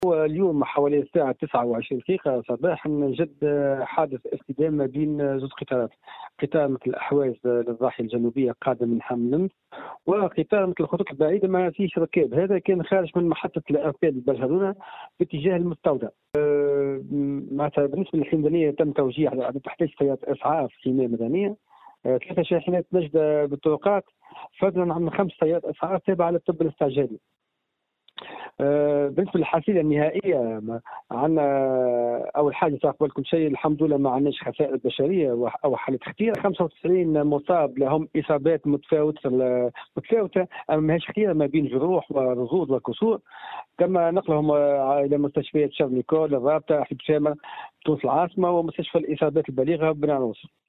اليوم حوالي الساعة 29 دقيقة صباحا جد حادث اصطدام ما بين زوج قطارات، قطار مثل الأحواز للضاحية الجنوبية قادم من حملمس، وقطار مثل الخطوط البعيدة ما فيش ركاب. هذا كان خارج من محطة الأركاد البرشلونة باتجاه المستودع. معناتها بالنسبة للحمدانية تم توجيه على تحتاج سيارة إسعاف حماية مدنية، 3 شاحنات نجدة بالطرقات، فضلا عن 5 سيارات إسعاف تابعة للطب الاستعجالي. بالنسبه للحصيله النهائيه عندنا اول حاجه تقبل كل شيء الحمد لله ما عندناش خسائر بشريه او حاله خطيره. 95 مصاب لهم اصابات متفاوته اما ماهيش خطيره ما بين جروح ورصود وكسور. تم نقلهم الى مستشفيات شارل نيكول الرابطه حبشامه تونس العاصمه ومستشفى الاصابات البالغه بناروس.